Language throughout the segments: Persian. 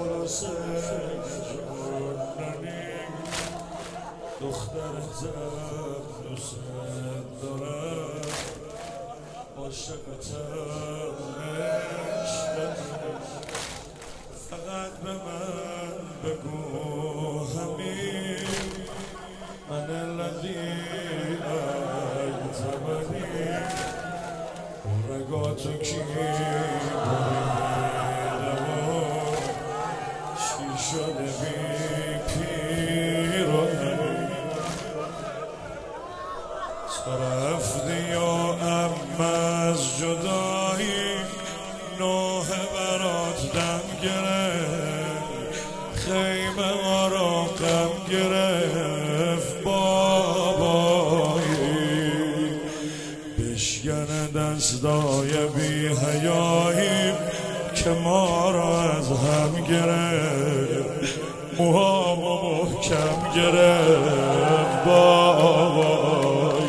خلاصه جوننی دخترتم دوست دارم عاشقتم فقط به من بگو همین من الذی اعتمدی رگاتو کی چی شده بی پیراهنی رفتی یا ام از جدایی نوح برات دم گرفت خیمه ها را غم گرفت بابایی بشکنه دستای بی حیایی که ما را از هم گرفت موهامو محکم گرفت بابایی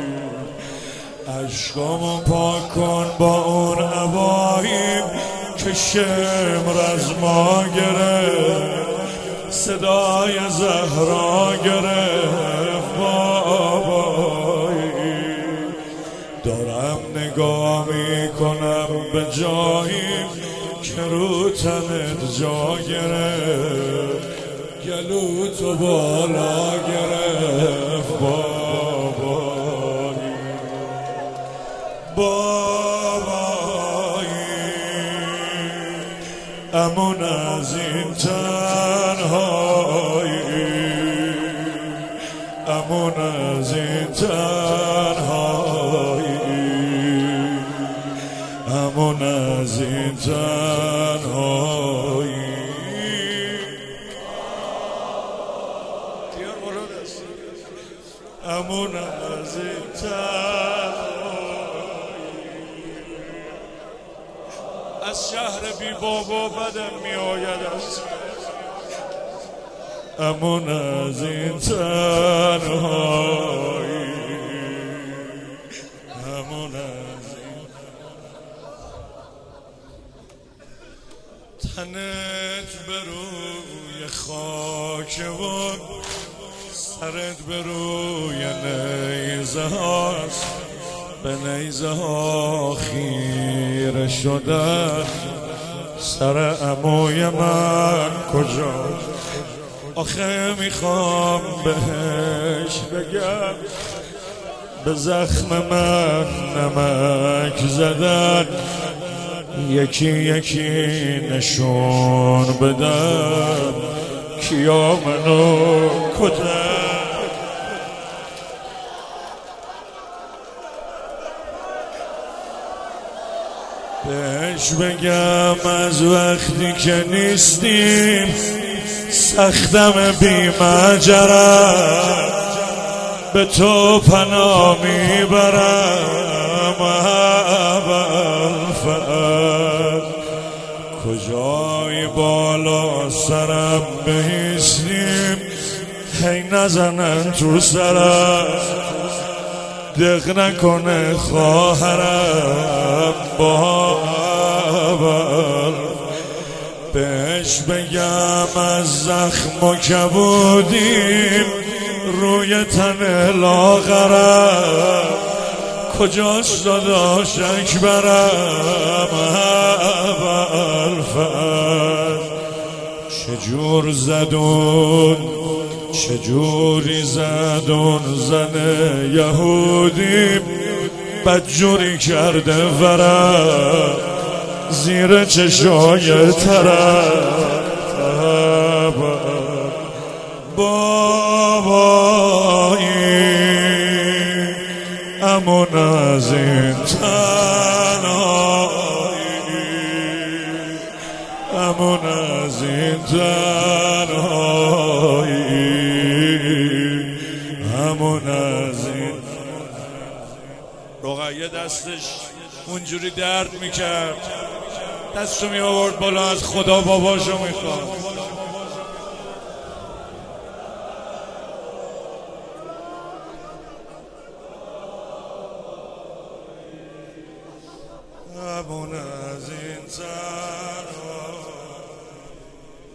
عشقامو پاک کن با اون عبایی که شمر از ما گرفت صدای زهرا گرفت بابایی دارم نگاه میکنم به جایی که رو تنت جا گرفت گلو تو بالا گرفت بابایی امون از این تنهایی امون از این تنهایی امون از این تنهایی امون از این از شهر بی بابا بدم می آید است امون از این تنهایی امون از این تنت به روی خاک و سرت به روی نیزه هاست به نیزه ها خیره شدن سر عموی من کجاست آخه میخوام بهش بگم به زخم من نمک زدن یکی یکی نشون بدم کیا منو کتن بهش بگم از وقتی که نیستیم سختم بی مجرم به تو پناه میبرم ابوالفضل کجای بالا سرم بایستیم هی نزنن تو سرم دق نکنه خواهرم با اول بهش بگم از زخم و کبودیم روی تن لاغرم کجاست داداش اکبرم ابوالفضل چجور زدون چجوری زدون زن یهودی بدجوری کرده ورم زیر چشای طرف بابایی امون از این تنهایی امون از این تنهایی امون از این رقیه دستش اونجوری درد میکرد دستو می آورد بالا از خدا باباشو میخواد امون از این تنهایی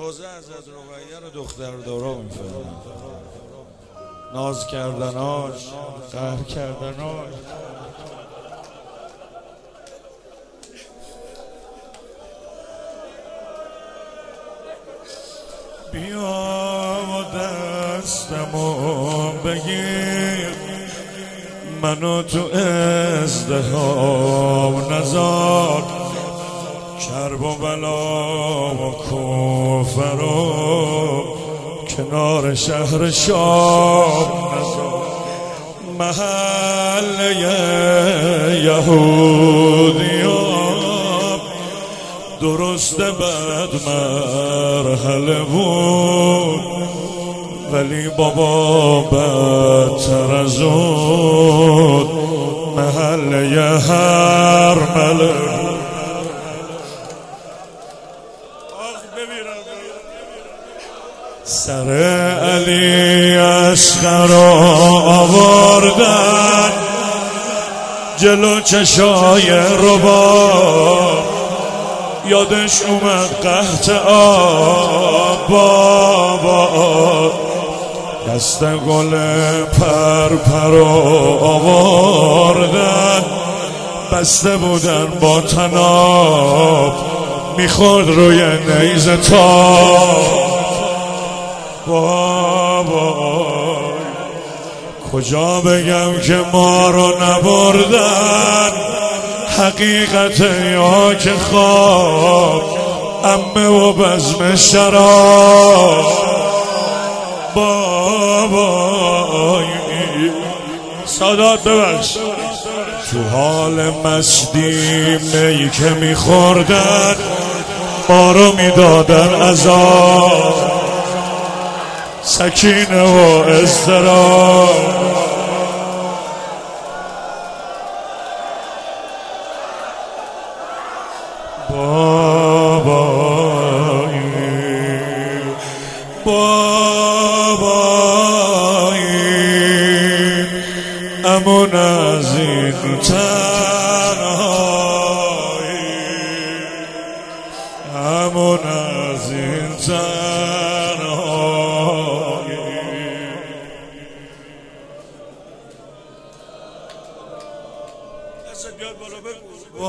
تازه حضرت رقیه رو دختردارا میفهمن، ناز کردناش، قهر کردناش. بیا و دستمو بگیر، منو تو ازدحام نذار، کرب و بلا و کفر و کنار شهر شام نذار. محله یهودیان درست بد مرحله بود، ولی بابا بدتر از اون محله هرمله. سر علی اصغر آوردن جلو چشای رباب، یادش اومد قحط آب. بابا دست گل پرپر آوردن، بسته بودن با طناب، میخورد روی نیزه تاب. بابا کجا بگم که ما رو نبردن، حقیقت یا که خواب، عمه و بزم شراب. بابا سادات ببخش، تو حال مستی می که میخوردن، ما رو میدادن عذاب، سکینه و اضطراب. بابایی بابایی امون از این تنهایی، امون از این تنهایی. دست بیاد بالا بگو.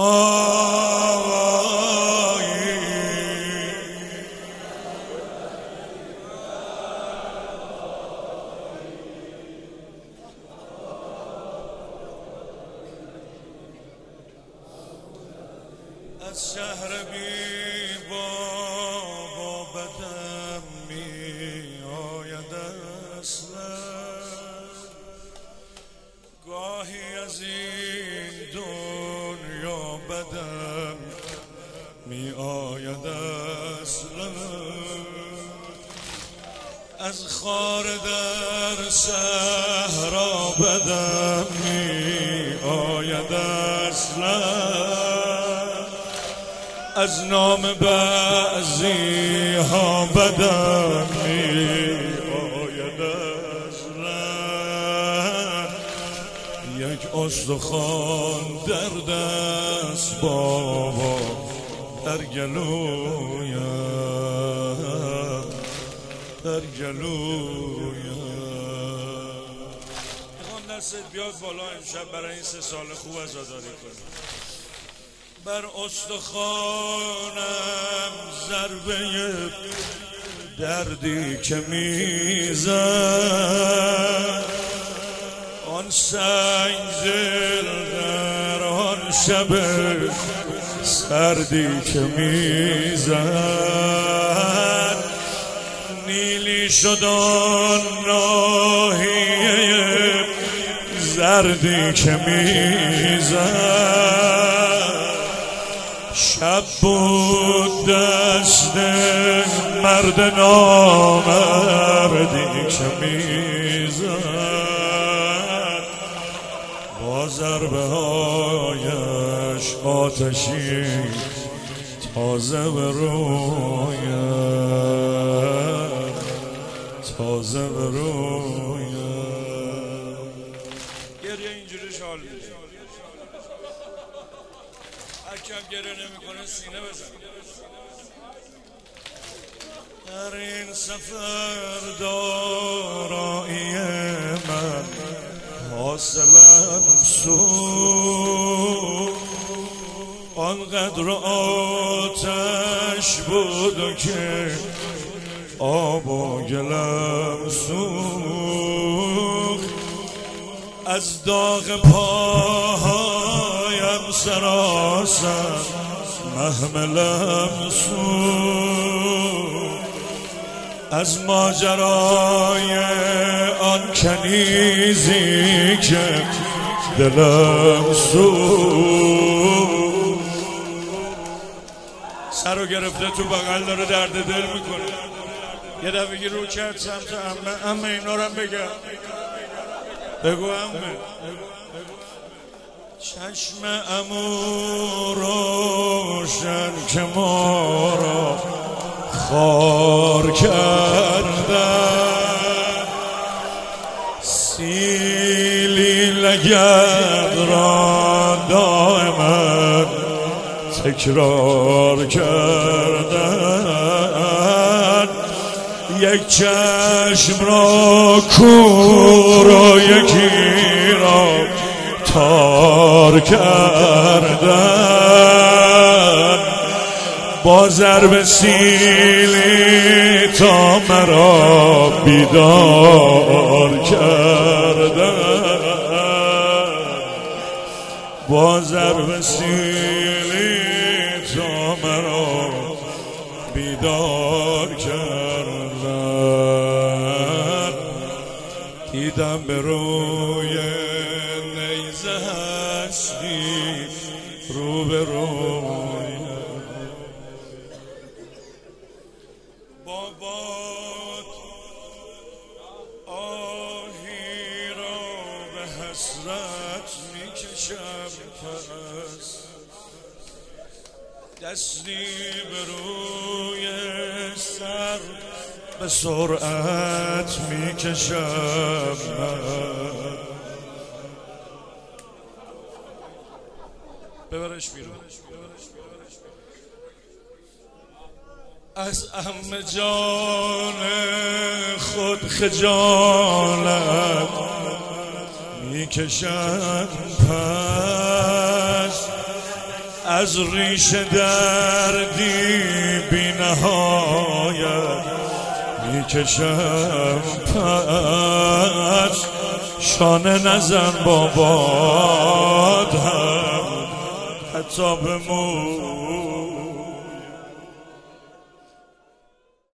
از شهر بی بابا بدم می آید اصلا، گاهی از این دنیا بدم می آید اصلا، از خار در صحرا بدم می آید اصلا، از نام بعضی ها بدم می آید اصلا، یک استخوان در دست بابا در گلویم، در گلویم. میخوام دستت بیاد بالا امشب برای این 3 سال خوب عزاداری کنی. بر استخوانم ضربه دردی که میزد، آن سنگ دل در آن شب سردی که میزد، نیلی شد آن ناحیه زردی که میزد، شب بود دست مرد نامردی که میزد، با ضربه هایش آتشی تازه به رویم، تازه به رویم. گریه اینجوری شال میده، هر کم گریه نمی کنه سینه بزن. سفر دارایی من حاصلم سوخت، آنقدر آتش بود که آب و گلم سوخت، از داغ پاهایم سراسر محملم سوخت، از ماجرای آن کنیزی که دلم سوخت. سرو گرفته تو بغل داره درد دل میکنه. یه دفعه رو کرد سمت عمه اینا رو هم بگم. بگو عمه. چشم عمو روشن که ما را خار کردن، سیلی لگد را دائما تکرار کردن، یک چشم را کور و یکی را تار کردن، با ضرب سیلی تا مرا بیدار کردن، با ضرب سیلی تا مرا بیدار کردن. دیدم به روی نیزه هستی رو به روی، بابات آهی را به حسرت میکشم، پس دستی به روی سر به سرعت میکشم. ببرش بیرون. از عمه جان خود خجالت میکشم، پس از ریش دردی بی نهایت میکشم، پس شانه نزن بابات هم حتی بمون